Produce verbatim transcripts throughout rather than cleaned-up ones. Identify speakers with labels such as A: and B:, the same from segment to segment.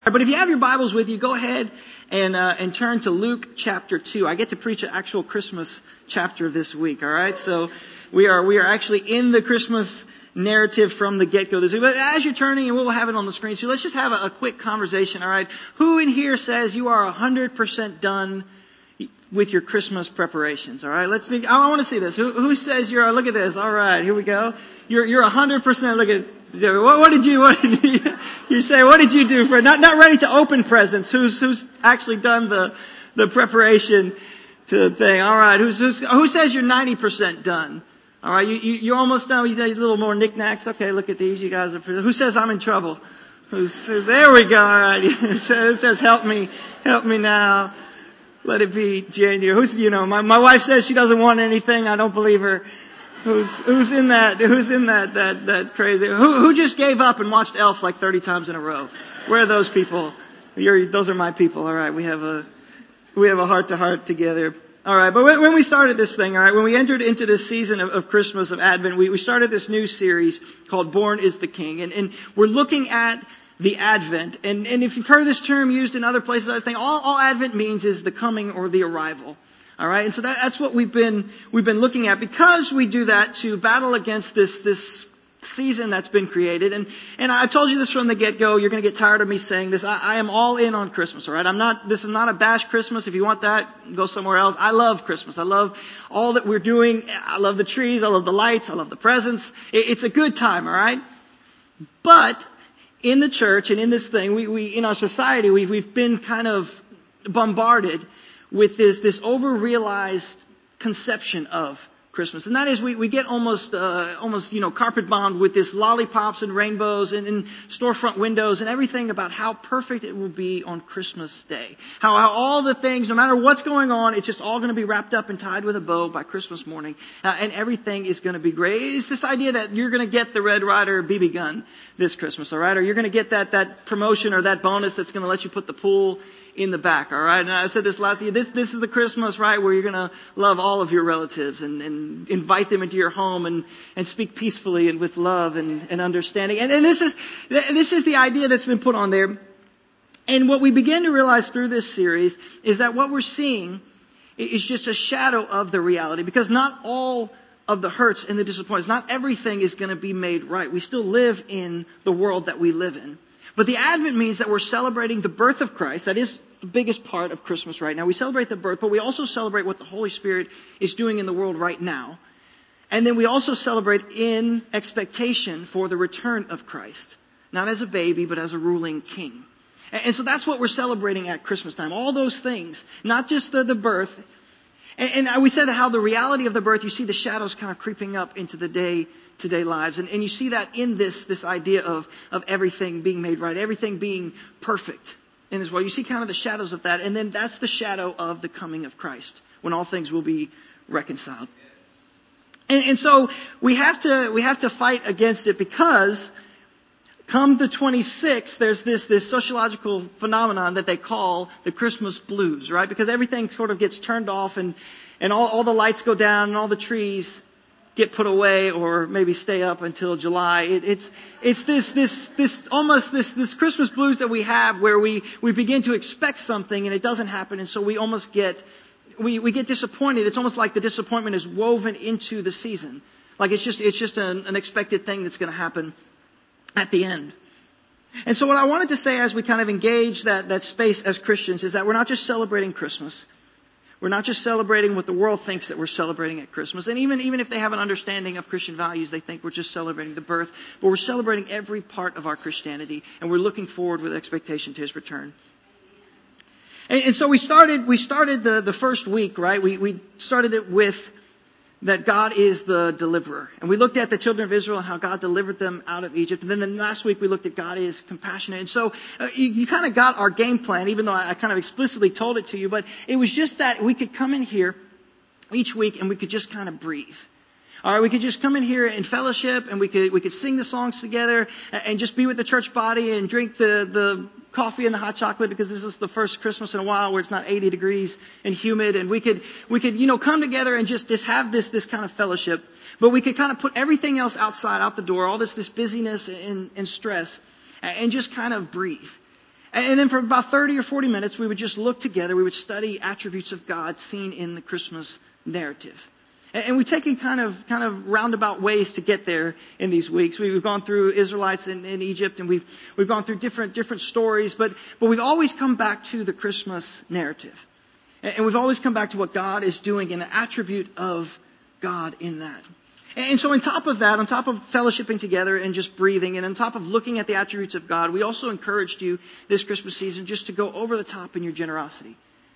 A: But if you have your Bibles with you, go ahead and uh, and turn to Luke chapter two. I get to preach an actual Christmas chapter this week, all right? So we are we are actually in the Christmas narrative from the get-go this week. But as you're turning, and we'll have it on the screen, so let's just have a, a quick conversation, all right? Who in here says you are one hundred percent done with your Christmas preparations, all right? Let's think, I want to see this. Who, who says you're, look at this, all right, here we go. You're you're one hundred percent, look at, what, what did you, what did you, you say, what did you do for, not, not ready to open presents, who's, who's actually done the, the preparation to the thing, all right, who's, who's, who says you're ninety percent done? All right, you, you, you're almost done, you need a little more knickknacks, okay, look at these, you guys are, who says I'm in trouble? Who's, who's there we go, all right, who says, says help me, help me now. Let it be January. Who's, you know, my, my wife says she doesn't want anything. I don't believe her. Who's, who's in that, who's in that, that, that crazy, who, who just gave up and watched Elf like thirty times in a row? Where are those people? You're, those are my people. All right. We have a, we have a heart to heart together. All right. But when, when we started this thing, all right, when we entered into this season of, of Christmas, of Advent, we, we started this new series called Born is the King. And, and we're looking at the Advent. And, and if you've heard this term used in other places, I think all, all Advent means is the coming or the arrival. All right. And so that, that's what we've been, we've been looking at, because we do that to battle against this, this season that's been created. And, and I told you this from the get-go. You're going to get tired of me saying this. I, I am all in on Christmas. All right. I'm not, this is not a bash Christmas. If you want that, go somewhere else. I love Christmas. I love all that we're doing. I love the trees. I love the lights. I love the presents. It, it's a good time. All right. But in the church and in this thing, we, we in our society, we've, we've been kind of bombarded with this, this over-realized conception of Christmas. And that is, we, we get almost, uh, almost, you know, carpet bombed with this lollipops and rainbows and, and storefront windows and everything about how perfect it will be on Christmas Day. How, how all the things, no matter what's going on, it's just all going to be wrapped up and tied with a bow by Christmas morning. Uh, and everything is going to be great. It's this idea that you're going to get the Red Ryder B B gun this Christmas, all right? Or you're going to get that, that promotion or that bonus that's going to let you put the pool in the back, all right? And I said this last year, this, this is the Christmas, right, where you're going to love all of your relatives and, and invite them into your home and, and speak peacefully and with love and, and understanding. And, and this is, this is the idea that's been put on there. And what we begin to realize through this series is that what we're seeing is just a shadow of the reality, because not all of the hurts and the disappointments, not everything is going to be made right. We still live in the world that we live in. But the Advent means that we're celebrating the birth of Christ. That is the biggest part of Christmas right now. We celebrate the birth, but we also celebrate what the Holy Spirit is doing in the world right now. And then we also celebrate in expectation for the return of Christ. Not as a baby, but as a ruling king. And so that's what we're celebrating at Christmas time. All those things. Not just the, the birth. And, and we said how the reality of the birth, you see the shadows kind of creeping up into the day to-day lives. And, and you see that in this, this idea of, of everything being made right, everything being perfect in this world. You see kind of the shadows of that. And then that's the shadow of the coming of Christ, when all things will be reconciled. And, and so we have to, we have to fight against it, because come the twenty-sixth, there's this, this sociological phenomenon that they call the Christmas blues, right? Because everything sort of gets turned off and, and all, all the lights go down and all the trees get put away or maybe stay up until July. It, it's, it's this, this, this, almost this, this Christmas blues that we have, where we, we begin to expect something and it doesn't happen. And so we almost get, we, we get disappointed. It's almost like the disappointment is woven into the season. Like it's just, it's just an, an expected thing that's going to happen at the end. And so what I wanted to say as we kind of engage that, that space as Christians is that we're not just celebrating Christmas. We're not just celebrating what the world thinks that we're celebrating at Christmas. And even, even if they have an understanding of Christian values, they think we're just celebrating the birth. But we're celebrating every part of our Christianity. And we're looking forward with expectation to His return. And, and so we started, we started the, the first week, right? We, we started it with that God is the deliverer. And we looked at the children of Israel and how God delivered them out of Egypt. And then the last week we looked at God is compassionate. And so uh, you, you kind of got our game plan, even though I, I kind of explicitly told it to you. But it was just that we could come in here each week and we could just kind of breathe. All right, we could just come in here in fellowship and we could we could sing the songs together and just be with the church body and drink the, the coffee and the hot chocolate, because this is the first Christmas in a while where it's not eighty degrees and humid, and we could we could you know come together and just, just have this this kind of fellowship. But we could kind of put everything else outside, out the door, all this this busyness and, and stress, and just kind of breathe. And then for about thirty or forty minutes, we would just look together. We would study attributes of God seen in the Christmas narrative. And we've taken kind of kind of roundabout ways to get there in these weeks. We've gone through Israelites in, in Egypt, and we've we've gone through different different stories, but but we've always come back to the Christmas narrative. And we've always come back to what God is doing and the attribute of God in that. And so on top of that, on top of fellowshipping together and just breathing, and on top of looking at the attributes of God, we also encouraged you this Christmas season just to go over the top in your generosity.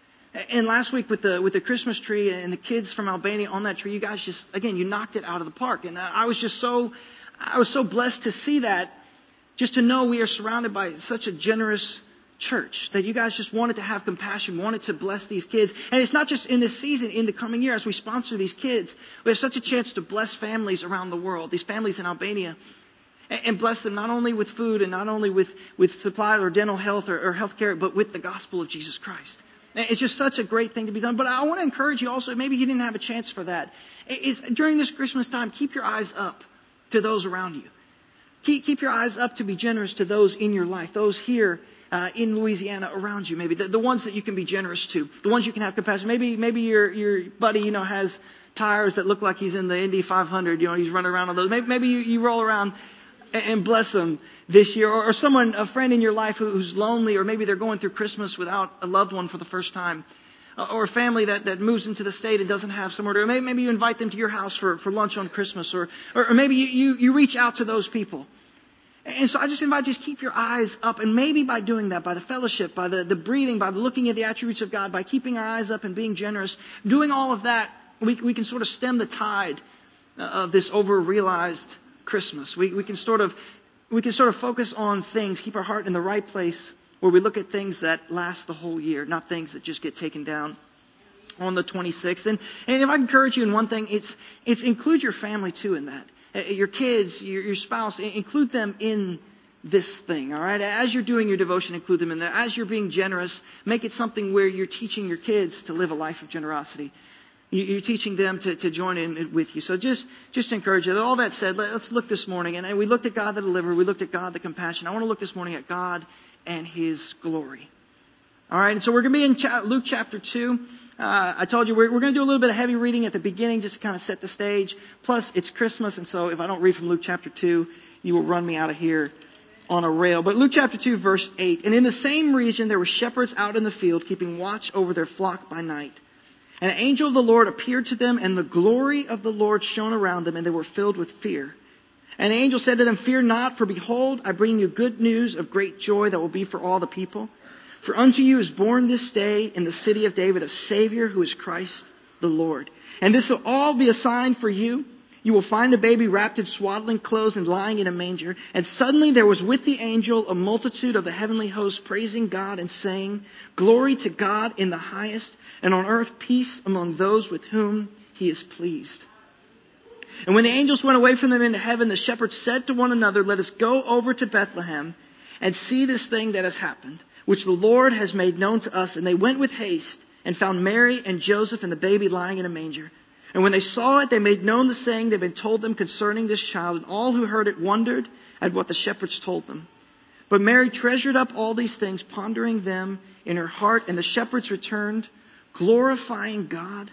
A: And last week with the with the Christmas tree and the kids from Albania on that tree, you guys just, again, you knocked it out of the park. And I was just so, I was so blessed to see that, just to know we are surrounded by such a generous church, that you guys just wanted to have compassion, wanted to bless these kids. And it's not just in this season, in the coming year as we sponsor these kids, we have such a chance to bless families around the world, these families in Albania, and bless them not only with food and not only with, with supply or dental health or, or health care, but with the gospel of Jesus Christ. It's just such a great thing to be done. But I want to encourage you also, maybe you didn't have a chance for that, is during this Christmas time, keep your eyes up to those around you. Keep, keep your eyes up to be generous to those in your life, those here uh, in Louisiana around you, maybe the, the ones that you can be generous to, the ones you can have compassion. Maybe maybe your your buddy, you know, has tires that look like he's in the Indy five hundred. You know, he's running around on those. Maybe, maybe you, you roll around and, and bless them this year, or, or someone, a friend in your life who, who's lonely, or maybe they're going through Christmas without a loved one for the first time, uh, or a family that, that moves into the state and doesn't have somewhere to, maybe, maybe you invite them to your house for, for lunch on Christmas, or, or, or maybe you, you, you reach out to those people. And so I just invite you to keep your eyes up, and maybe by doing that, by the fellowship, by the, the breathing, by looking at the attributes of God, by keeping our eyes up and being generous, doing all of that, we, we can sort of stem the tide of this over-realized Christmas. We, we can sort of We can sort of focus on things, keep our heart in the right place, where we look at things that last the whole year, not things that just get taken down on the twenty-sixth. And, and if I encourage you in one thing, it's it's include your family too in that. Your kids, your, your spouse, include them in this thing, all right? As you're doing your devotion, include them in there. As you're being generous, make it something where you're teaching your kids to live a life of generosity. You're teaching them to, to join in with you. So just, just encourage you. All that said, let's look this morning. And we looked at God the deliverer. We looked at God the compassion. I want to look this morning at God and His glory. All right. And so we're going to be in cha- Luke chapter two. Uh, I told you we're, we're going to do a little bit of heavy reading at the beginning just to kind of set the stage. Plus, it's Christmas. And so if I don't read from Luke chapter two, you will run me out of here on a rail. But Luke chapter two, verse eight. And in the same region, there were shepherds out in the field, keeping watch over their flock by night. And an angel of the Lord appeared to them, and the glory of the Lord shone around them, and they were filled with fear. And the angel said to them, "Fear not, for behold, I bring you good news of great joy that will be for all the people. For unto you is born this day in the city of David a Savior, who is Christ the Lord. And this will all be a sign for you. You will find a baby wrapped in swaddling clothes and lying in a manger." And suddenly there was with the angel a multitude of the heavenly host, praising God and saying, "Glory to God in the highest, and on earth peace among those with whom He is pleased." And when the angels went away from them into heaven, the shepherds said to one another, "Let us go over to Bethlehem and see this thing that has happened, which the Lord has made known to us." And they went with haste and found Mary and Joseph and the baby lying in a manger. And when they saw it, they made known the saying that had been told them concerning this child. And all who heard it wondered at what the shepherds told them. But Mary treasured up all these things, pondering them in her heart. And the shepherds returned, glorifying God,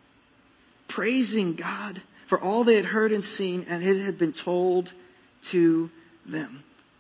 A: praising God for all they had heard and seen, and it had been told to them.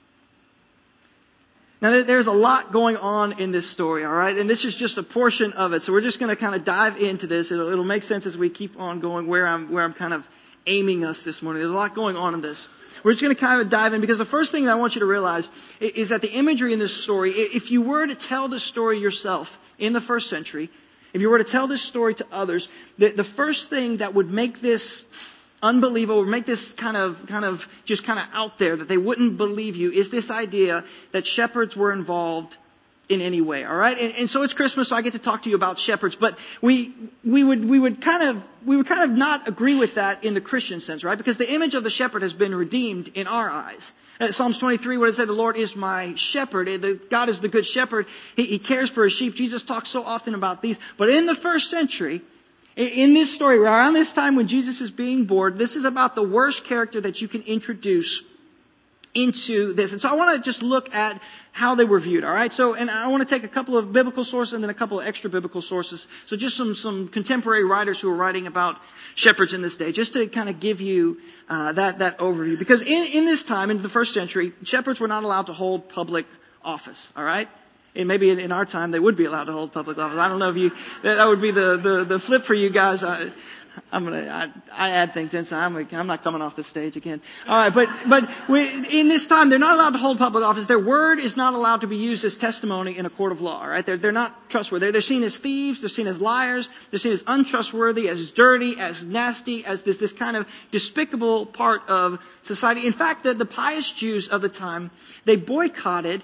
A: Now, there's a lot going on in this story, all right? And this is just a portion of it. So we're just going to kind of dive into this. It'll, it'll make sense as we keep on going where I'm, where I'm kind of aiming us this morning. There's a lot going on in this. We're just going to kind of dive in, because the first thing that I want you to realize is that the imagery in this story, if you were to tell this story yourself in the first century, if you were to tell this story to others, the, the first thing that would make this unbelievable, or make this kind of, kind of, just kind of out there, that they wouldn't believe you, is this idea that shepherds were involved in any way, all right? And, and so it's Christmas, so I get to talk to you about shepherds, but we, we would, we would kind of, we would kind of not agree with that in the Christian sense, right? Because the image of the shepherd has been redeemed in our eyes. Uh, Psalms twenty-three, what it said, "The Lord is my shepherd." The, God is the good shepherd. He, he cares for His sheep. Jesus talks so often about these. But in the first century, in, in this story, around this time when Jesus is being born, this is about the worst character that you can introduce into this. And so I want to just look at how they were viewed, all right? So, and I want to take a couple of biblical sources and then a couple of extra biblical sources. So just some, some contemporary writers who are writing about shepherds in this day, just to kind of give you uh, that, that overview. Because in, in this time, in the first century, shepherds were not allowed to hold public office, all right? And maybe in, in our time, they would be allowed to hold public office. I don't know if you, that, that would be the, the, the flip for you guys. I, I'm gonna, I, I add things in, so I'm, I'm not coming off the stage again. All right, but, but we, in this time, they're not allowed to hold public office. Their word is not allowed to be used as testimony in a court of law, all right? They're, they're not trustworthy. They're, they're seen as thieves. They're seen as liars. They're seen as untrustworthy, as dirty, as nasty, as this, this kind of despicable part of society. In fact, the, the pious Jews of the time, they boycotted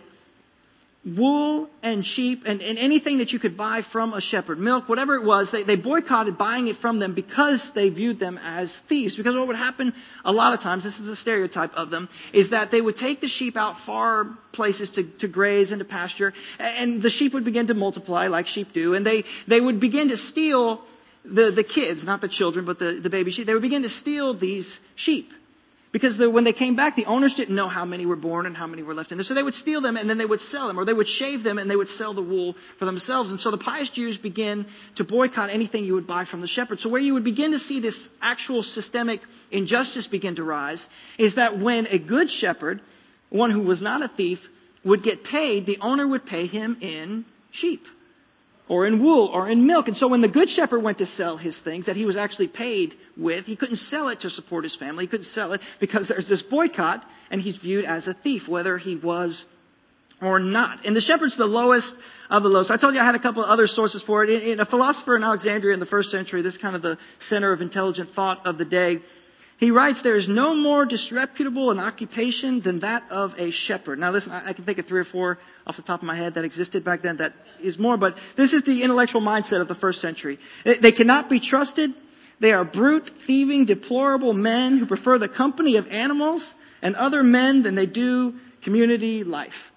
A: wool and sheep and, and anything that you could buy from a shepherd, milk, whatever it was, they, they boycotted buying it from them because they viewed them as thieves. Because what would happen a lot of times, this is a stereotype of them, is that they would take the sheep out far places to, to graze and to pasture, and the sheep would begin to multiply like sheep do, and they, they would begin to steal the, the kids, not the children, but the, the baby sheep. They would begin to steal these sheep. Because the, when they came back, the owners didn't know how many were born and how many were left in there. So they would steal them and then they would sell them, or they would shave them and they would sell the wool for themselves. And so the pious Jews begin to boycott anything you would buy from the shepherd. So where you would begin to see this actual systemic injustice begin to rise is that when a good shepherd, one who was not a thief, would get paid, the owner would pay him in sheep, or in wool, or in milk. And so when the good shepherd went to sell his things that he was actually paid with, he couldn't sell it to support his family. He couldn't sell it because there's this boycott, and he's viewed as a thief, whether he was or not. And the shepherd's the lowest of the low. So I told you I had a couple of other sources for it. In, in a philosopher in Alexandria in the first century, this is kind of the center of intelligent thought of the day, he writes, there is no more disreputable an occupation than that of a shepherd. Now listen, I, I can think of three or four off the top of my head that existed back then that is more, but this is the intellectual mindset of the first century. They, they cannot be trusted. They are brute, thieving, deplorable men who prefer the company of animals and other men than they do community life.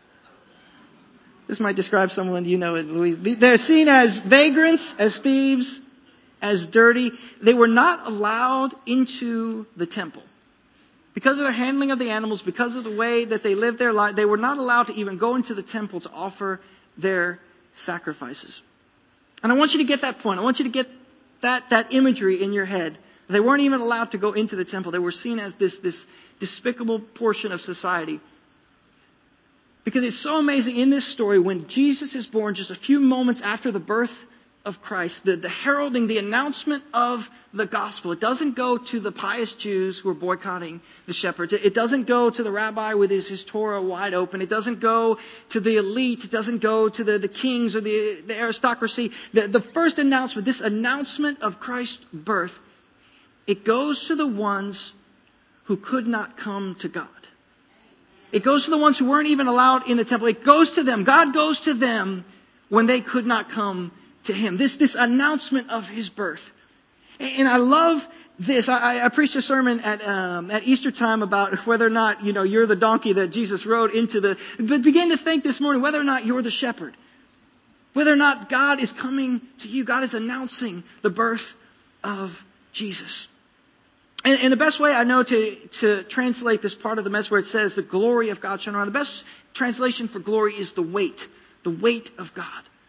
A: This might describe someone you know in Louise. They're seen as vagrants, as thieves, as dirty. They were not allowed into the temple. Because of their handling of the animals, because of the way that they lived their life, they were not allowed to even go into the temple to offer their sacrifices. And I want you to get that point. I want you to get that, that imagery in your head. They weren't even allowed to go into the temple. They were seen as this, this despicable portion of society. Because it's so amazing in this story, when Jesus is born just a few moments after the birth of Christ, the, the heralding, the announcement of the gospel. It doesn't go to the pious Jews who are boycotting the shepherds. It, it doesn't go to the rabbi with his, his Torah wide open. It doesn't go to the elite. It doesn't go to the, the kings or the, the aristocracy. The, the first announcement, this announcement of Christ's birth, it goes to the ones who could not come to God. It goes to the ones who weren't even allowed in the temple. It goes to them. God goes to them when they could not come to Him. This, this announcement of His birth. And I love this. I, I preached a sermon at, um, at Easter time about whether or not, you know, you're the donkey that Jesus rode into the, but begin to think this morning whether or not you're the shepherd. Whether or not God is coming to you. God is announcing the birth of Jesus. And, and the best way I know to, to translate this part of the message where it says the glory of God shone around, the best translation for glory is the weight. The weight of God.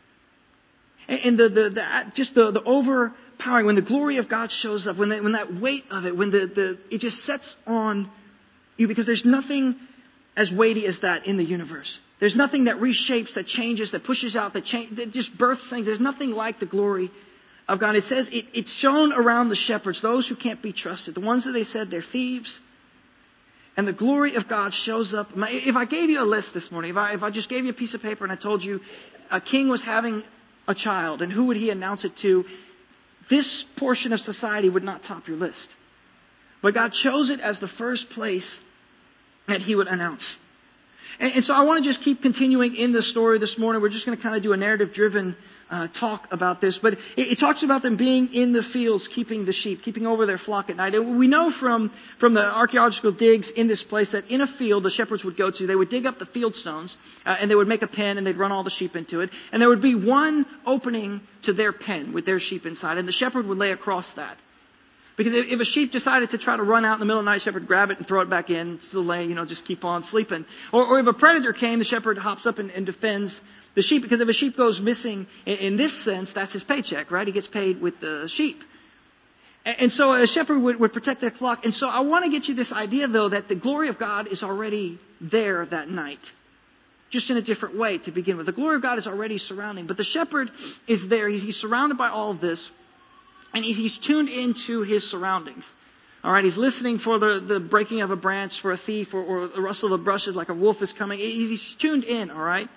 A: And the, the, the, just the, the overpowering, when the glory of God shows up, when, the, when that weight of it, when the, the, it just sets on you, because there's nothing as weighty as that in the universe. There's nothing that reshapes, that changes, that pushes out, that, change, that just births things. There's nothing like the glory of God. It says it, it's shown around the shepherds, those who can't be trusted, the ones that they said they're thieves. And the glory of God shows up. If I gave you a list this morning, if I, if I just gave you a piece of paper and I told you a king was having a child, and who would he announce it to? This portion of society would not top your list. But God chose it as the first place that He would announce. And, and so I want to just keep continuing in the story this morning. We're just going to kind of do a narrative-driven uh, talk about this. But it, it talks about them being in the fields, keeping the sheep, keeping over their flock at night. And we know from, from the archaeological digs in this place that in a field the shepherds would go to, they would dig up the field stones, uh, and they would make a pen, and they'd run all the sheep into it. And there would be one opening to their pen with their sheep inside, and the shepherd would lay across that Because if, if a sheep decided to try to run out in the middle of the night, the shepherd would grab it and throw it back in, still lay, you know, just keep on sleeping. Or, or if a predator came, the shepherd hops up and, and defends the sheep. Because if a sheep goes missing, in, in this sense, that's his paycheck, right? He gets paid with the sheep. And, and so a shepherd would, would protect that flock. And so I want to get you this idea, though, that the glory of God is already there that night. Just in a different way to begin with. The glory of God is already surrounding. But the shepherd is there. He's, he's surrounded by all of this. And he's, he's tuned into his surroundings. All right, he's listening for the, the breaking of a branch, for a thief, or, or the rustle of brushes like a wolf is coming. He's, he's tuned in, all right?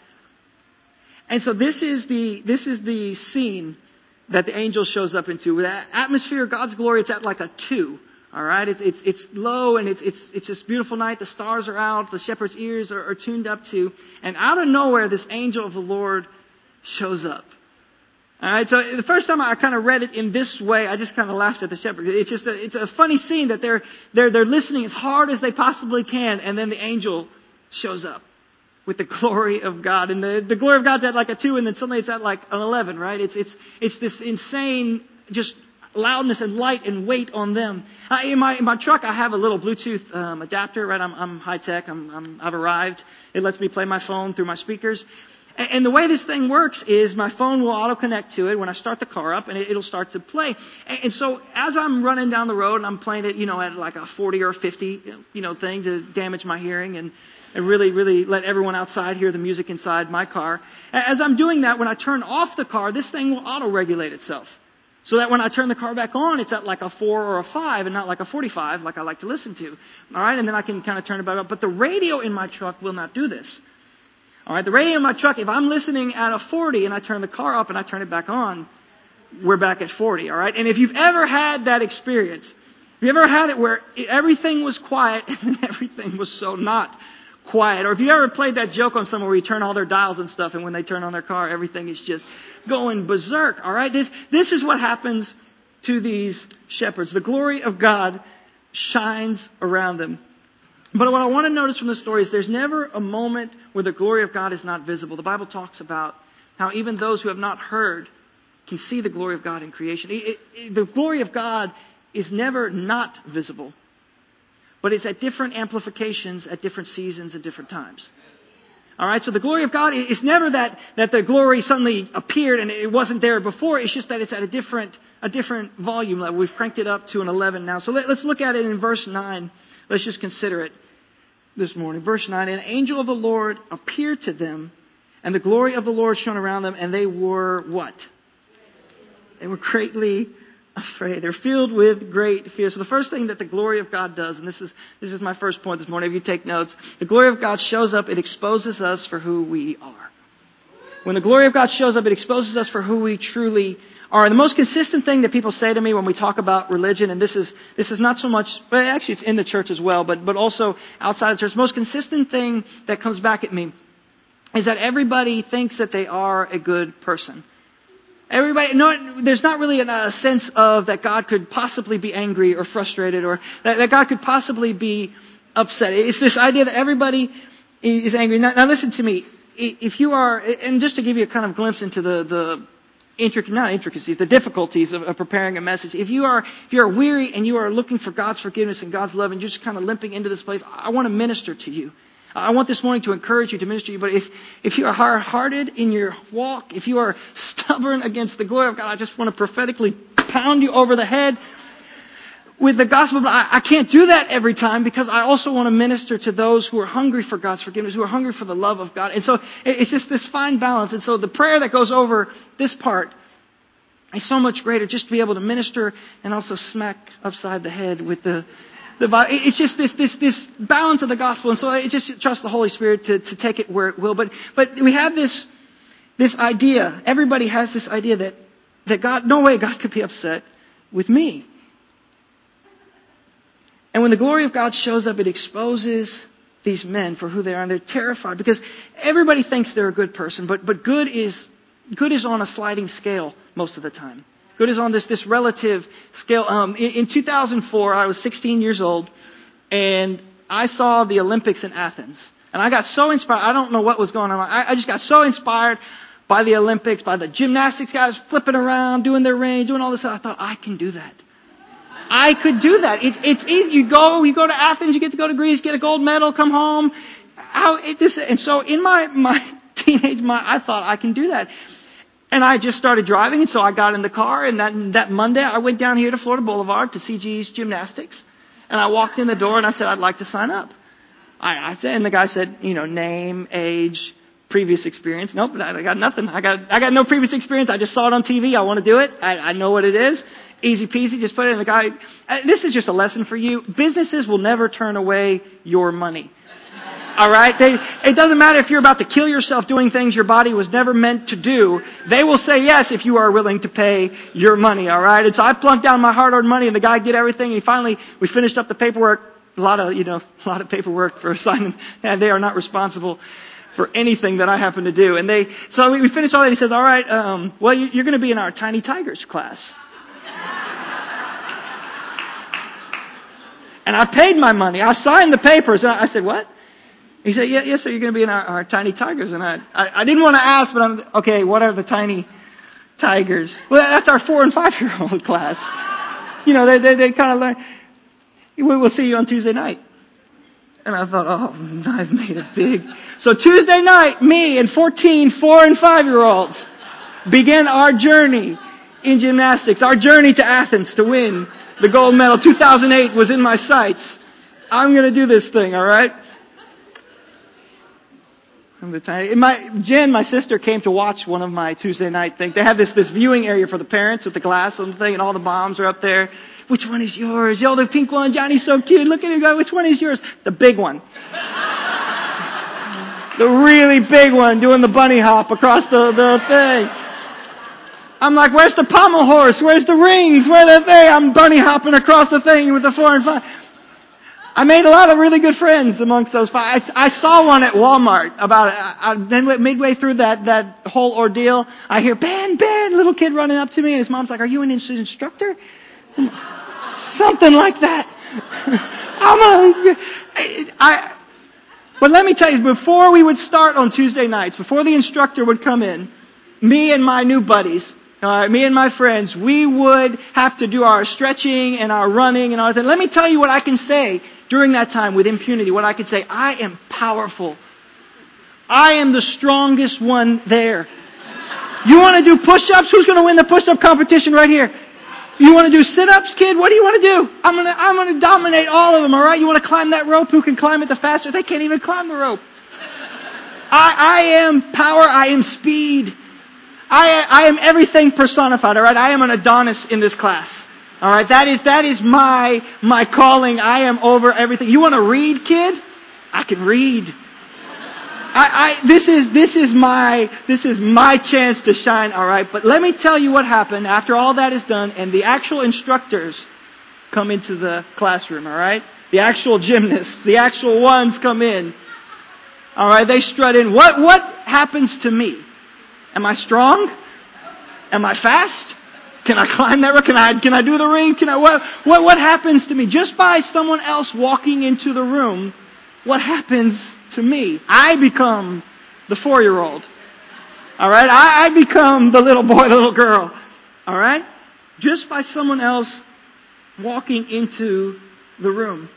A: And so this is the this is the scene that the angel shows up into. With that atmosphere of God's glory, it's at like a two. All right, it's it's it's low and it's it's it's this beautiful night. The stars are out, the shepherd's ears are, are tuned up to, and out of nowhere, this angel of the Lord shows up. All right, so the first time I kind of read it in this way, I just kind of laughed at the shepherd. It's just a, it's a funny scene that they're they're they're listening as hard as they possibly can, and then the angel shows up with the glory of God, and the the glory of God's at like a two, and then suddenly it's at like an eleven. Right? It's it's it's this insane just loudness and light and weight on them. I, in my in my truck, I have a little Bluetooth um, adapter. Right? I'm I'm high tech. I'm, I'm I've arrived. It lets me play my phone through my speakers. And the way this thing works is my phone will auto-connect to it when I start the car up, and it'll start to play. And so as I'm running down the road and I'm playing it, you know, at like a forty or a fifty, you know, thing to damage my hearing and, and really, really let everyone outside hear the music inside my car. As I'm doing that, when I turn off the car, this thing will auto-regulate itself. So that when I turn the car back on, it's at like a four or a five and not like a forty-five like I like to listen to. All right, and then I can kind of turn it back up. But the radio in my truck will not do this. All right, the radio in my truck, if I'm listening at a forty and I turn the car up and I turn it back on, we're back at forty, all right? And if you've ever had that experience, if you ever had it where everything was quiet and everything was so not quiet, or if you ever played that joke on someone where you turn all their dials and stuff and when they turn on their car, everything is just going berserk, all right? This, this is what happens to these shepherds. The glory of God shines around them. But what I want to notice from the story is there's never a moment where the glory of God is not visible. The Bible talks about how even those who have not heard can see the glory of God in creation. It, it, the glory of God is never not visible, but it's at different amplifications at different seasons and different times. All right, so the glory of God is never that that the glory suddenly appeared and it wasn't there before. It's just that it's at a different a different volume level. We've cranked it up to an eleven now. So let, let's look at it in verse nine. Let's just consider it this morning. Verse nine, an angel of the Lord appeared to them, and the glory of the Lord shone around them, and they were what? They were greatly afraid. They're filled with great fear. So the first thing that the glory of God does, and this is this is my first point this morning, if you take notes, the glory of God shows up, it exposes us for who we are. When the glory of God shows up, it exposes us for who we truly are. And the most consistent thing that people say to me when we talk about religion, and this is this is not so much, but actually it's in the church as well, but but also outside of the church, the most consistent thing that comes back at me is that everybody thinks that they are a good person. Everybody, no, there's not really a sense of that God could possibly be angry or frustrated, or that, that God could possibly be upset. It's this idea that everybody is angry. Now, now listen to me. If you are, and just to give you a kind of glimpse into the the Intric- not intricacies, the difficulties of, of preparing a message. If you are, if you are weary and you are looking for God's forgiveness and God's love and you're just kind of limping into this place, I want to minister to you. I want this morning to encourage you, to minister to you. But if, if you are hard-hearted in your walk, if you are stubborn against the glory of God, I just want to prophetically pound you over the head with the gospel. But I, I can't do that every time because I also want to minister to those who are hungry for God's forgiveness, who are hungry for the love of God. And so it's just this fine balance. And so the prayer that goes over this part is so much greater, just to be able to minister and also smack upside the head with the the Bible. It's just this this this balance of the gospel. And so I just trust the Holy Spirit to, to take it where it will. But but we have this this idea. Everybody has this idea that that God, no way God could be upset with me. And when the glory of God shows up, it exposes these men for who they are, and they're terrified because everybody thinks they're a good person, but but good is good is on a sliding scale most of the time. Good is on this this relative scale. Um, in, in two thousand four, I was sixteen years old, and I saw the Olympics in Athens, and I got so inspired. I don't know what was going on. I, I just got so inspired by the Olympics, by the gymnastics guys flipping around, doing their range, doing all this. I thought I can do that. I could do that. It, it's easy. You go, you go to Athens, you get to go to Greece, get a gold medal, come home. How, it, this, and so in my, my teenage mind, I thought I can do that. And I just started driving, and so I got in the car, and that, that Monday I went down here to Florida Boulevard to C G's Gymnastics. And I walked in the door and I said, I'd like to sign up. I, I said, and the guy said, you know, name, age, previous experience. Nope, I got nothing. I got, I got no previous experience. I just saw it on T V. I want to do it. I, I know what it is. Easy peasy. Just put it in. The guy, uh, this is just a lesson for you. Businesses will never turn away your money. All right? They, it doesn't matter if you're about to kill yourself doing things your body was never meant to do. They will say yes if you are willing to pay your money. All right? And so I plunked down my hard-earned money, and the guy did everything. And he finally, we finished up the paperwork. A lot of, you know, a lot of paperwork for assignment. And they are not responsible for anything that I happen to do. And they, so we, we finished all that. He says, all right, um, well, you, you're going to be in our Tiny Tigers class. And I paid my money. I signed the papers. And I, I said, what? He said, yeah, yes, sir, you're going to be in our, our Tiny Tigers. And I, I, I didn't want to ask, but I'm, okay, what are the Tiny Tigers? Well, that's our four and five-year-old class. You know, they, they, they kind of learn. We will see you on Tuesday night. And I thought, oh, I've made a big... So Tuesday night, me and fourteen four and five-year-olds began our journey in gymnastics, our journey to Athens to win the gold medal. two thousand eight was in my sights. I'm going to do this thing, all right? My, Jen, my sister, came to watch one of my Tuesday night things. They have this, this viewing area for the parents with the glass and the thing, and all the moms are up there. Which one is yours? Yo, the pink one. Johnny's so cute. Look at him go. Which one is yours? The big one. The really big one doing the bunny hop across the, the thing. I'm like, where's the pommel horse? Where's the rings? Where's the thing? I'm bunny hopping across the thing with the four and five. I made a lot of really good friends amongst those five. I, I saw one at Walmart about, I, then midway through that, that whole ordeal, I hear, Ben, Ben, little kid running up to me, and his mom's like, are you an instructor? Something like that. I'm a, I, but let me tell you, before we would start on Tuesday nights, before the instructor would come in, me and my new buddies, uh, me and my friends, we would have to do our stretching and our running and all that. Let me tell you what I can say during that time with impunity. What I could say, I am powerful. I am the strongest one there. You want to do push-ups? Who's going to win the push-up competition right here? You want to do sit-ups, kid? What do you want to do? I'm going to, I'm going to dominate all of them, all right? You want to climb that rope? Who can climb it the faster? They can't even climb the rope. I, I am power. I am speed. I, I am everything personified, all right? I am an Adonis in this class. All right? That is, that is my, my calling. I am over everything. You want to read, kid? I can read. I, I, this is, this is my, this is my chance to shine, all right? But let me tell you what happened after all that is done and the actual instructors come into the classroom, all right? The actual gymnasts, the actual ones come in. All right, they strut in. What, what happens to me? Am I strong? Am I fast? Can I climb that rope? Can I, can I do the ring? Can I, what, what, what happens to me? Just by someone else walking into the room, what happens to me? I become the four-year-old. All right? I, I become the little boy, the little girl. All right? Just by someone else walking into the room.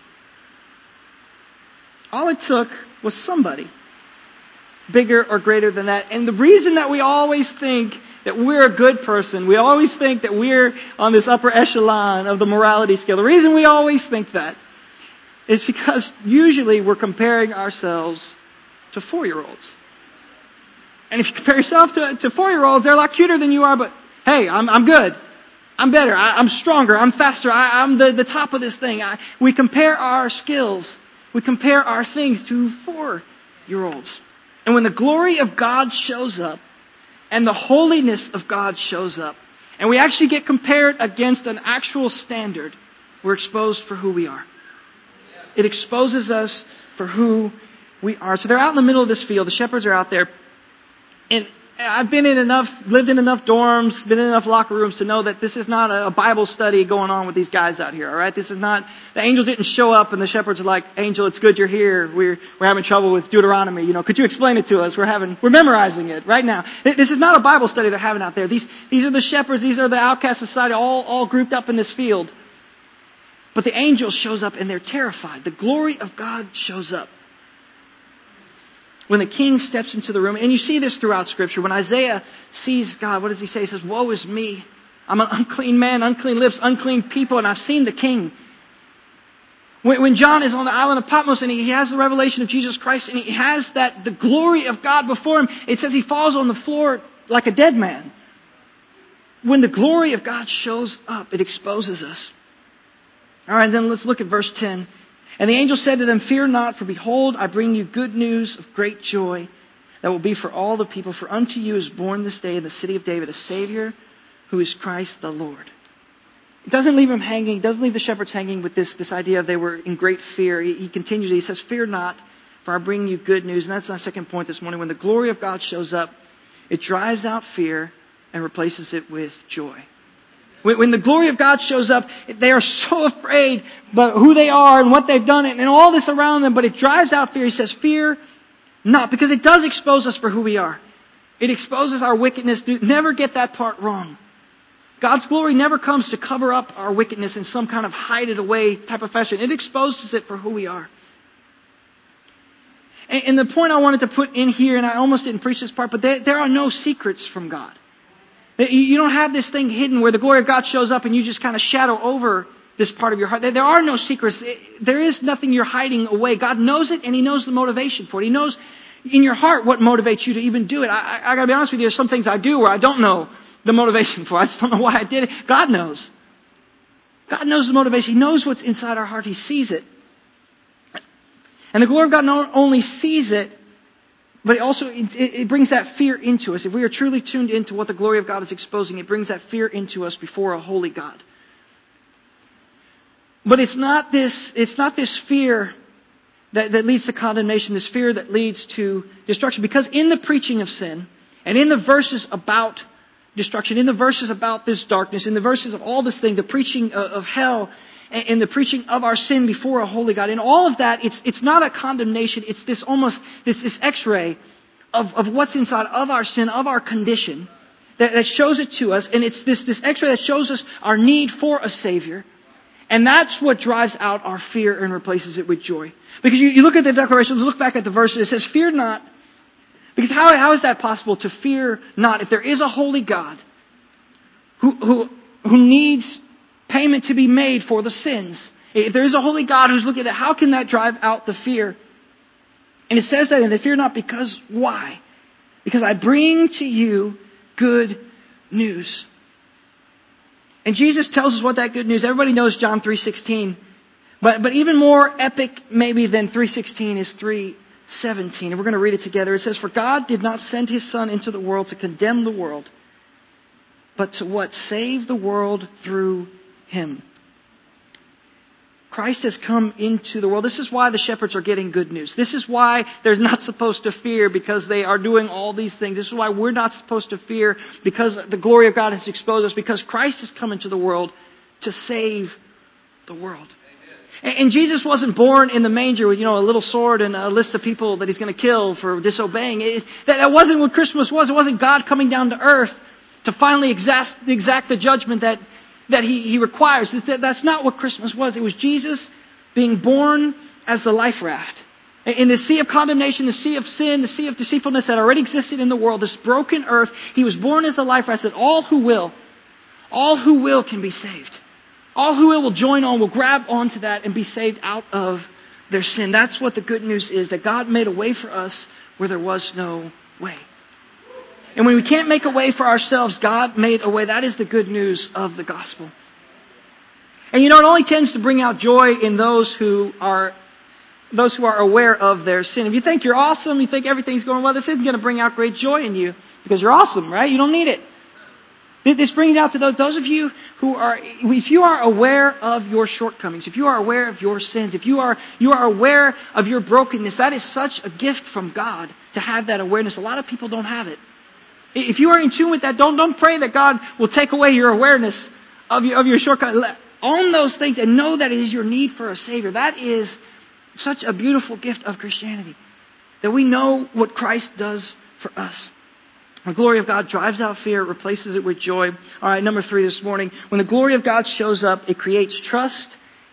A: All it took was somebody bigger or greater than that. And the reason that we always think that we're a good person, we always think that we're on this upper echelon of the morality scale, the reason we always think that is because usually we're comparing ourselves to four-year-olds. And if you compare yourself to, to four-year-olds, they're a lot cuter than you are, but hey, I'm, I'm good. I'm better. I, I'm stronger. I'm faster. I, I'm the, the top of this thing. I, we compare our skills. We compare our things to four-year-olds. And when the glory of God shows up and the holiness of God shows up, and we actually get compared against an actual standard, we're exposed for who we are. It exposes us for who we are. So they're out in the middle of this field. The shepherds are out there. And I've been in enough, lived in enough dorms, been in enough locker rooms to know that this is not a Bible study going on with these guys out here, all right? This is not, the angel didn't show up and the shepherds are like, angel, it's good you're here. We're, we're having trouble with Deuteronomy. You know, could you explain it to us? We're having, we're memorizing it right now. This is not a Bible study they're having out there. These, these are the shepherds. These are the outcast society all, all grouped up in this field. But the angel shows up and they're terrified. The glory of God shows up. When the king steps into the room, and you see this throughout Scripture, when Isaiah sees God, what does he say? He says, woe is me. I'm an unclean man, unclean lips, unclean people, and I've seen the king. When, when John is on the island of Patmos and he has the revelation of Jesus Christ and he has that the glory of God before him, it says he falls on the floor like a dead man. When the glory of God shows up, it exposes us. All right, then let's look at verse ten. And the angel said to them, fear not, for behold, I bring you good news of great joy that will be for all the people. For unto you is born this day in the city of David a Savior, who is Christ the Lord. It doesn't leave him hanging. It doesn't leave the shepherds hanging with this, this idea of they were in great fear. He, he continues. He says, fear not, for I bring you good news. And that's my second point this morning. When the glory of God shows up, it drives out fear and replaces it with joy. When, when the glory of God shows up, they are so afraid about who they are and what they've done and all this around them. But it drives out fear. He says, fear not, because it does expose us for who we are. It exposes our wickedness. Never get that part wrong. God's glory never comes to cover up our wickedness in some kind of hide it away type of fashion. It exposes it for who we are. And, and the point I wanted to put in here, and I almost didn't preach this part, but there, there are no secrets from God. You don't have this thing hidden where the glory of God shows up and you just kind of shadow over this part of your heart. There are no secrets. There is nothing you're hiding away. God knows it and He knows the motivation for it. He knows in your heart what motivates you to even do it. I, I, I gotta be honest with you, there's some things I do where I don't know the motivation for. I just don't know why I did it. God knows. God knows the motivation. He knows what's inside our heart. He sees it. And the glory of God not only sees it, but it also it, it brings that fear into us. If we are truly tuned into what the glory of God is exposing, it brings that fear into us before a holy God. But it's not this, it's not this fear that, that leads to condemnation, this fear that leads to destruction. Because in the preaching of sin, and in the verses about destruction, in the verses about this darkness, in the verses of all this thing, the preaching of, of hell, and, and the preaching of our sin before a holy God, in all of that, it's it's not a condemnation, it's this almost, this, this x-ray of, of what's inside of our sin, of our condition, that, that shows it to us, and it's this, this x-ray that shows us our need for a Savior. And that's what drives out our fear and replaces it with joy. Because you, you look at the declarations, look back at the verses, it says, fear not. Because how, how is that possible to fear not? If there is a holy God who, who, who needs payment to be made for the sins, if there is a holy God who's looking at it, how can that drive out the fear? And it says that, and they fear not because why? Because I bring to you good news. And Jesus tells us what that good news, everybody knows John three sixteen. But, but even more epic maybe than three sixteen is three seventeen. And we're going to read it together. It says, for God did not send His Son into the world to condemn the world, but to what? Save the world through Him. Christ has come into the world. This is why the shepherds are getting good news. This is why they're not supposed to fear because they are doing all these things. This is why we're not supposed to fear because the glory of God has exposed us, because Christ has come into the world to save the world. And, and Jesus wasn't born in the manger with, you know, a little sword and a list of people that He's going to kill for disobeying. It, that, that wasn't what Christmas was. It wasn't God coming down to earth to finally exact, exact the judgment that that he, he requires. That's not what Christmas was. It was Jesus being born as the life raft. In the sea of condemnation, the sea of sin, the sea of deceitfulness that already existed in the world, this broken earth, He was born as the life raft that all who will, all who will can be saved. All who will will join on, will grab onto that and be saved out of their sin. That's what the good news is, that God made a way for us where there was no way. And when we can't make a way for ourselves, God made a way. That is the good news of the gospel. And you know, it only tends to bring out joy in those who are those who are aware of their sin. If you think you're awesome, you think everything's going well, this isn't going to bring out great joy in you because you're awesome, right? You don't need it. This brings out to those, those of you who are, if you are aware of your shortcomings, if you are aware of your sins, if you are you are aware of your brokenness, that is such a gift from God to have that awareness. A lot of people don't have it. If you are in tune with that, don't, don't pray that God will take away your awareness of your, of your shortcomings. Own those things and know that it is your need for a Savior. That is such a beautiful gift of Christianity, that we know what Christ does for us. The glory of God drives out fear, replaces it with joy. All right, number three this morning. When the glory of God shows up, it creates trust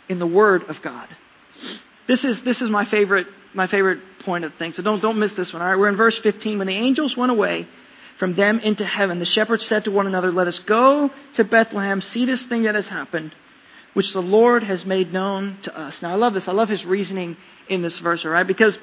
A: in the Word of God. This is this is my favorite my favorite point of things. So don't don't miss this one. All right, we're in verse fifteen. When the angels went away from them into heaven, the shepherds said to one another, "Let us go to Bethlehem, see this thing that has happened, which the Lord has made known to us." Now I love this. I love his reasoning in this verse, all right? Because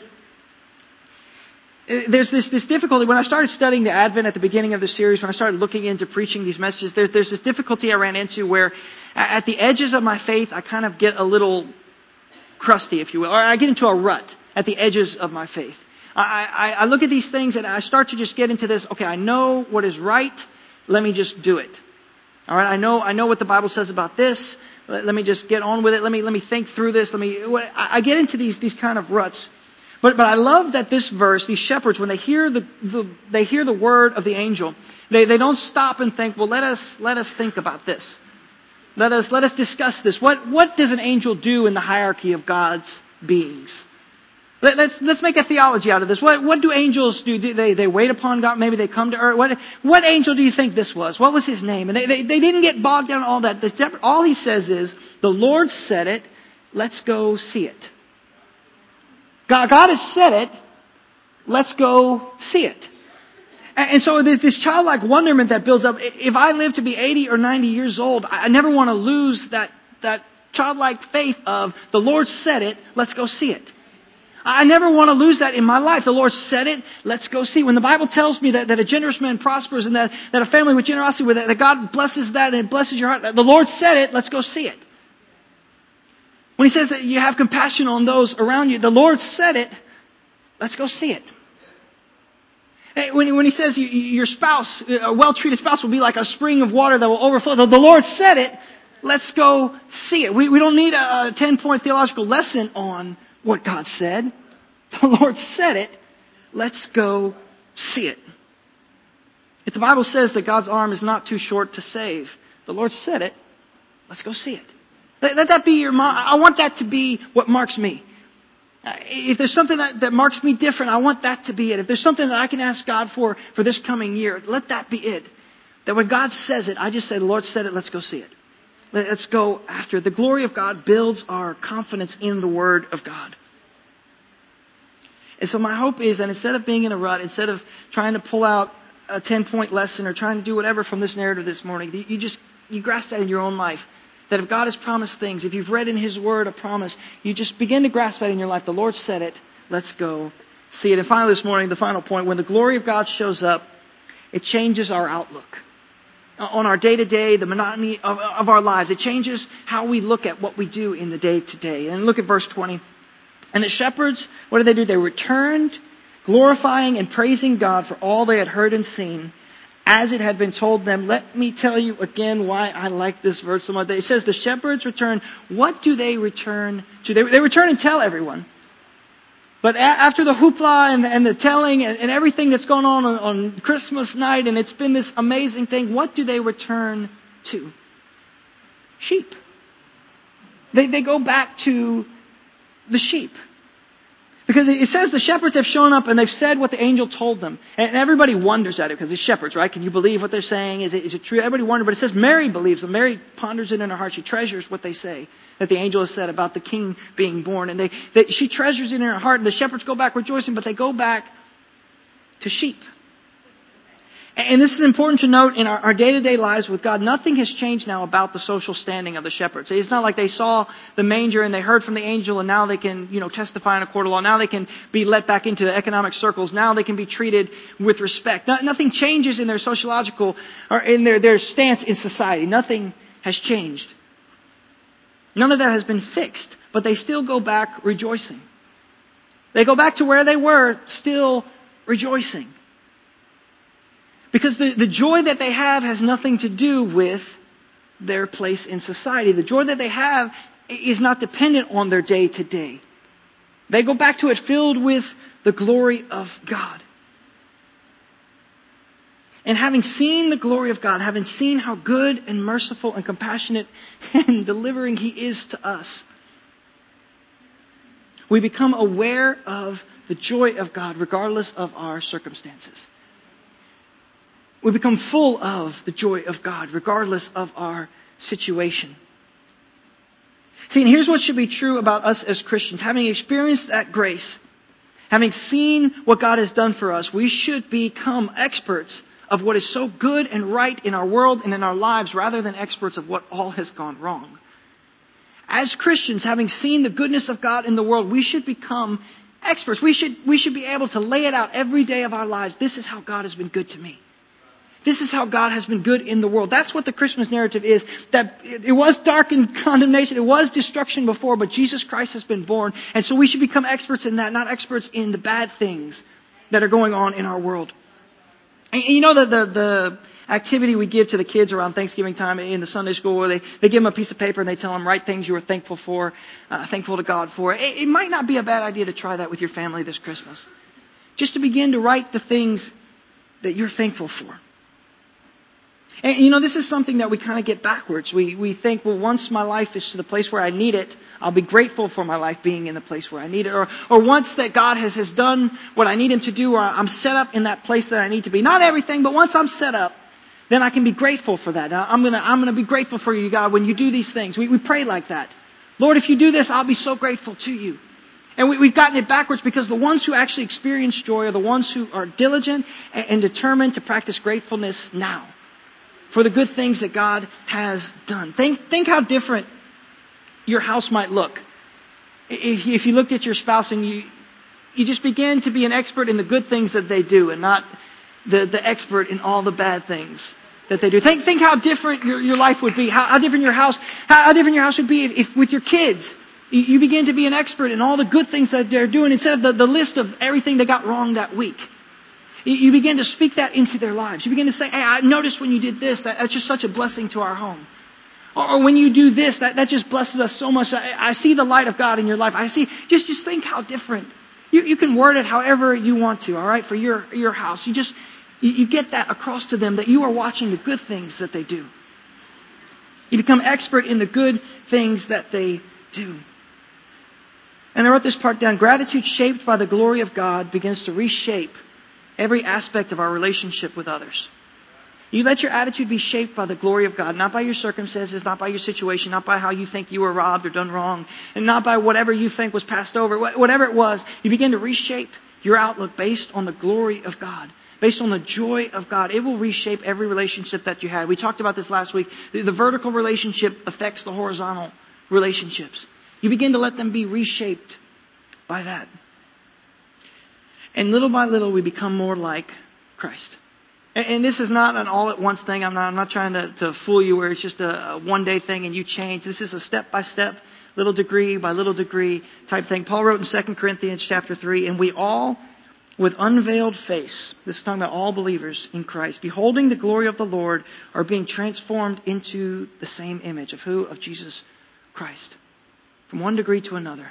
A: there's this, this difficulty. When I started studying the Advent at the beginning of the series, when I started looking into preaching these messages, there's, there's this difficulty I ran into where at the edges of my faith, I kind of get a little crusty, if you will, or I get into a rut at the edges of my faith. I, I, I look at these things and I start to just get into this, okay, I know what is right, let me just do it. All right, I know, I know what the Bible says about this, let, let me just get on with it, let me, let me think through this, let me, I, I get into these, these kind of ruts. But, but I love that this verse, these shepherds, when they hear the, the they hear the word of the angel, they, they don't stop and think, well, let us, let us think about this. Let us, let us discuss this. What, what does an angel do in the hierarchy of God's beings? Let, let's, let's make a theology out of this. What, what do angels do? Do they, they wait upon God? Maybe they come to earth. What, what angel do you think this was? What was his name? And they, they, they didn't get bogged down in all that. The, all he says is, the Lord said it, let's go see it. God, God has said it, let's go see it. And, and so there's this childlike wonderment that builds up. If I live to be eighty or ninety years old, I never want to lose that, that childlike faith of, the Lord said it, let's go see it. I never want to lose that in my life. The Lord said it, let's go see. When the Bible tells me that, that a generous man prospers and that, that a family with generosity, with that, that God blesses that and it blesses your heart, the Lord said it, let's go see it. When he says that you have compassion on those around you, the Lord said it, let's go see it. When, when he says you, your spouse, a well-treated spouse will be like a spring of water that will overflow, the, the Lord said it, let's go see it. We, we don't need a ten-point theological lesson on what God said. The Lord said it, let's go see it. If the Bible says that God's arm is not too short to save, the Lord said it, let's go see it. Let, let that be your, I want that to be what marks me. If there's something that, that marks me different, I want that to be it. If there's something that I can ask God for, for this coming year, let that be it. That when God says it, I just say, the Lord said it, let's go see it. Let's go after it. The glory of God builds our confidence in the Word of God. And so my hope is that instead of being in a rut, instead of trying to pull out a ten-point lesson or trying to do whatever from this narrative this morning, you just, you grasp that in your own life. That if God has promised things, if you've read in His Word a promise, you just begin to grasp that in your life. The Lord said it. Let's go see it. And finally this morning, the final point, when the glory of God shows up, it changes our outlook. On our day-to-day, the monotony of, of our lives. It changes how we look at what we do in the day-to-day. And look at verse twenty. And the shepherds, what did they do? They returned, glorifying and praising God for all they had heard and seen, as it had been told them. Let me tell you again why I like this verse so much. It says the shepherds return. What do they return to? They, they return and tell everyone. But a, after the hoopla and the, and the telling and, and everything that's going on, on on Christmas night, and it's been this amazing thing, what do they return to? Sheep. They, they go back to the sheep. Because it says the shepherds have shown up and they've said what the angel told them. And everybody wonders at it because it's shepherds, right? Can you believe what they're saying? Is it, is it true? Everybody wonders. But it says Mary believes them. Mary ponders it in her heart. She treasures what they say, that the angel has said about the king being born. And they, they she treasures it in her heart. And the shepherds go back rejoicing, but they go back to sheep. And this is important to note in our, our day-to-day lives with God. Nothing has changed now about the social standing of the shepherds. It's not like they saw the manger and they heard from the angel and now they can, you know, testify in a court of law. Now they can be let back into the economic circles. Now they can be treated with respect. No, nothing changes in their sociological or in their, their stance in society. Nothing has changed. None of that has been fixed, but they still go back rejoicing. They go back to where they were, still rejoicing. Because the, the joy that they have has nothing to do with their place in society. The joy that they have is not dependent on their day to day. They go back to it filled with the glory of God. And having seen the glory of God, having seen how good and merciful and compassionate and delivering He is to us, we become aware of the joy of God regardless of our circumstances. We become full of the joy of God regardless of our situation. See, and here's what should be true about us as Christians. Having experienced that grace, having seen what God has done for us, we should become experts of what is so good and right in our world and in our lives rather than experts of what all has gone wrong. As Christians, having seen the goodness of God in the world, we should become experts. We should, we should be able to lay it out every day of our lives. This is how God has been good to me. This is how God has been good in the world. That's what the Christmas narrative is. That it was dark and condemnation. It was destruction before, but Jesus Christ has been born. And so we should become experts in that, not experts in the bad things that are going on in our world. And you know the, the, the activity we give to the kids around Thanksgiving time in the Sunday school where they, they give them a piece of paper and they tell them, write things you are thankful for, uh, thankful to God for. It, it might not be a bad idea to try that with your family this Christmas. Just to begin to write the things that you're thankful for. And you know, this is something that we kind of get backwards. We we think, well, once my life is to the place where I need it, I'll be grateful for my life being in the place where I need it. Or or once that God has, has done what I need Him to do, or I'm set up in that place that I need to be. Not everything, but once I'm set up, then I can be grateful for that. I'm gonna I'm gonna be grateful for you, God, when you do these things. We we pray like that. Lord, if you do this, I'll be so grateful to you. And we, we've gotten it backwards because the ones who actually experience joy are the ones who are diligent and, and determined to practice gratefulness now for the good things that God has done. Think, think how different your house might look if, if you looked at your spouse and you, you just began to be an expert in the good things that they do and not the, the expert in all the bad things that they do. Think, think how different your, your life would be, how, how different your house, how, how different your house would be if, if with your kids you, you begin to be an expert in all the good things that they're doing instead of the, the list of everything they got wrong that week. You begin to speak that into their lives. You begin to say, hey, I noticed when you did this, that, that's just such a blessing to our home. Or, or when you do this, that, that just blesses us so much. I, I see the light of God in your life. I see, just, just think how different. You, you can word it however you want to, all right, for your, your house. You just, you, you get that across to them that you are watching the good things that they do. You become expert in the good things that they do. And I wrote this part down. Gratitude shaped by the glory of God begins to reshape every aspect of our relationship with others. You let your attitude be shaped by the glory of God, not by your circumstances, not by your situation, not by how you think you were robbed or done wrong, and not by whatever you think was passed over. Whatever it was, you begin to reshape your outlook based on the glory of God, based on the joy of God. It will reshape every relationship that you had. We talked about this last week. The vertical relationship affects the horizontal relationships. You begin to let them be reshaped by that. And little by little, we become more like Christ. And, and this is not an all-at-once thing. I'm not, I'm not trying to, to fool you where it's just a, a one-day thing and you change. This is a step-by-step, little degree by little degree type thing. Paul wrote in Second Corinthians chapter three, and we all, with unveiled face, this is talking about all believers in Christ, beholding the glory of the Lord, are being transformed into the same image of who? Of Jesus Christ. From one degree to another.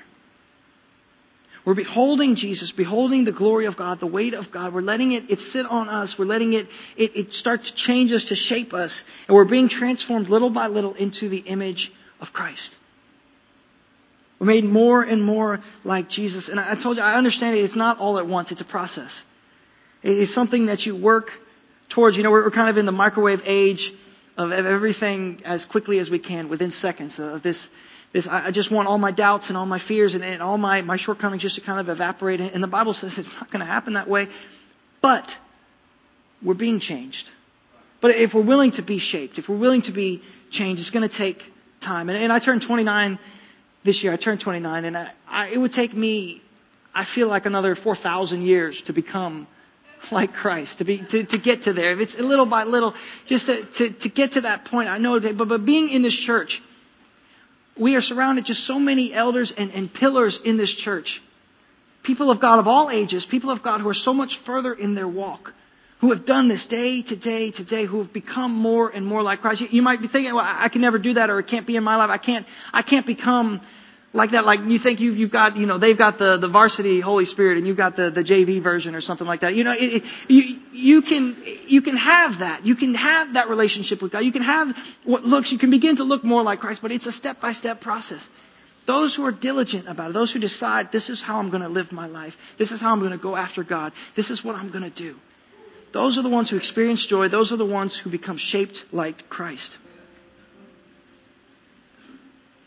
A: We're beholding Jesus, beholding the glory of God, the weight of God. We're letting it, it sit on us. We're letting it, it, it start to change us, to shape us. And we're being transformed little by little into the image of Christ. We're made more and more like Jesus. And I told you, I understand it. It's not all at once. It's a process. It's something that you work towards. You know, we're kind of in the microwave age of everything as quickly as we can within seconds of this. This, I just want all my doubts and all my fears and, and all my, my shortcomings just to kind of evaporate. And the Bible says it's not going to happen that way. But we're being changed. But if we're willing to be shaped, if we're willing to be changed, it's going to take time. And, and I turned twenty-nine this year. I turned twenty-nine. And I, I, it would take me, I feel like another four thousand years to become like Christ, to be to, to get to there. If it's little by little, just to, to, to get to that point. I know, but, but being in this church, we are surrounded just so many elders and, and pillars in this church. People of God of all ages, people of God who are so much further in their walk, who have done this day to day to day, who have become more and more like Christ. You, you might be thinking, well, I, I can never do that, or it can't be in my life. I can't, I can't become like that. Like you think you, you've got, you know, they've got the, the varsity Holy Spirit and you've got the, the J V version or something like that. You know, it, it, you, you can, you can have that. You can have that relationship with God. You can have what looks, you can begin to look more like Christ, but it's a step-by-step process. Those who are diligent about it, those who decide, this is how I'm going to live my life. This is how I'm going to go after God. This is what I'm going to do. Those are the ones who experience joy. Those are the ones who become shaped like Christ.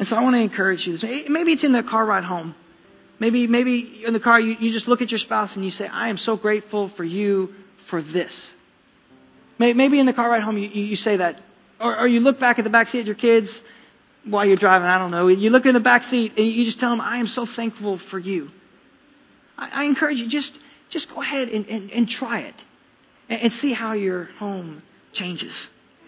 A: And so I want to encourage you. Maybe it's in the car ride home. Maybe, maybe in the car you, you just look at your spouse and you say, I am so grateful for you for this. Maybe in the car ride home you, you say that. Or, or you look back at the back seat of your kids while you're driving, I don't know. You look in the back seat and you just tell them, I am so thankful for you. I, I encourage you, just, just go ahead and, and, and try it. And, and see how your home changes.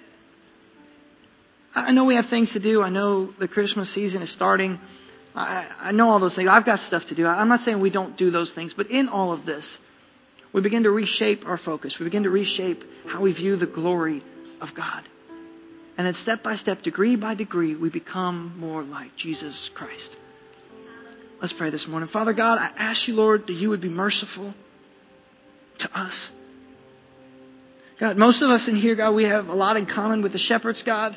A: I know we have things to do. I know the Christmas season is starting. I, I know all those things. I've got stuff to do. I'm not saying we don't do those things. But in all of this, we begin to reshape our focus. We begin to reshape how we view the glory of God. And then step by step, degree by degree, we become more like Jesus Christ. Let's pray this morning. Father God, I ask you, Lord, that you would be merciful to us. God, most of us in here, God, we have a lot in common with the shepherds, God.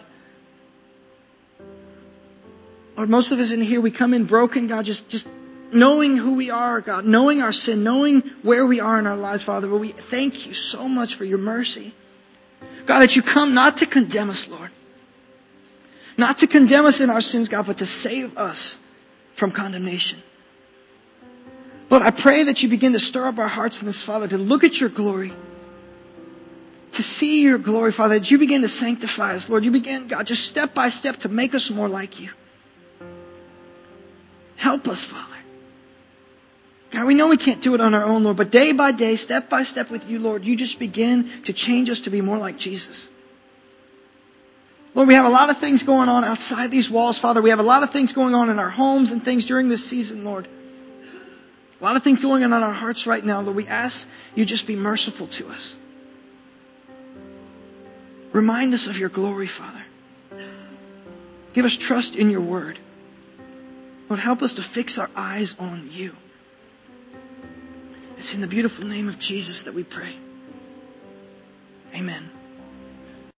A: Lord, most of us in here, we come in broken, God, just, just knowing who we are, God, knowing our sin, knowing where we are in our lives, Father. But we thank you so much for your mercy. God, that you come not to condemn us, Lord. Not to condemn us in our sins, God, but to save us from condemnation. Lord, I pray that you begin to stir up our hearts in this, Father, to look at your glory. To see your glory, Father, that you begin to sanctify us, Lord. You begin, God, just step by step to make us more like you. Help us, Father. God, we know we can't do it on our own, Lord, but day by day, step by step with you, Lord, you just begin to change us to be more like Jesus. Lord, we have a lot of things going on outside these walls, Father. We have a lot of things going on in our homes and things during this season, Lord. A lot of things going on in our hearts right now, Lord. We ask you just be merciful to us. Remind us of your glory, Father. Give us trust in your word. Lord, help us to fix our eyes on you. It's in the beautiful name of Jesus that we pray. Amen.